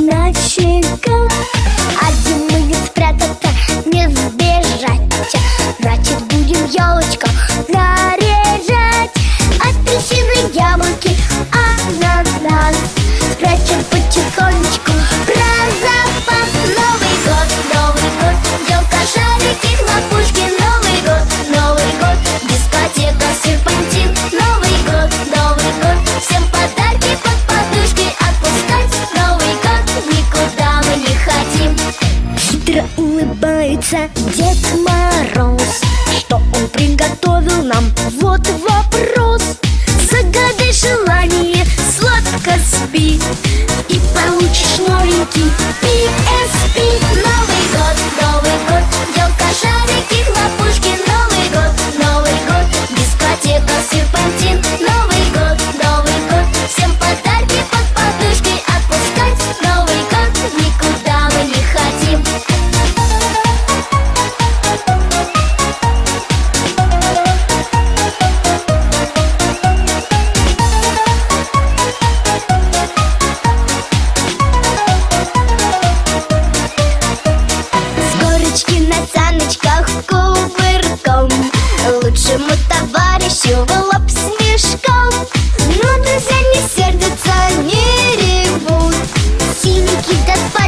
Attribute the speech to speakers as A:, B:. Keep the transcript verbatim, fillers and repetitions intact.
A: на щеках. Один мы не спрятаться, не сбежать. Значит, будем елочку наряжать. Апельсины, яблоки, ананас спрячем потихонечку про запас. Новый год, Новый год, елка, шарики, хлопушки. Новый год, Новый год, дискотека, серпантин. Новый год, Новый год, всем подарки под подушки отпускать. Новый год, никуда мы не хотим. Хитро улыбается Дед Мороз. Что он приготовил нам? Вот вопрос. Загадай желание, сладко спи, и получишь новенький пи эс пи. Новый год, Новый год, елка, шарики, хлопушки. Новый год, Новый год, дискотека, серпантин. Новый год, Новый год, всем подарки под подушкой отпускать. Новый год, никуда мы не хотим. На саночках кувырком лучшему товарищу в лоб снежком. Но друзья не сердятся, не ревут. Синенький да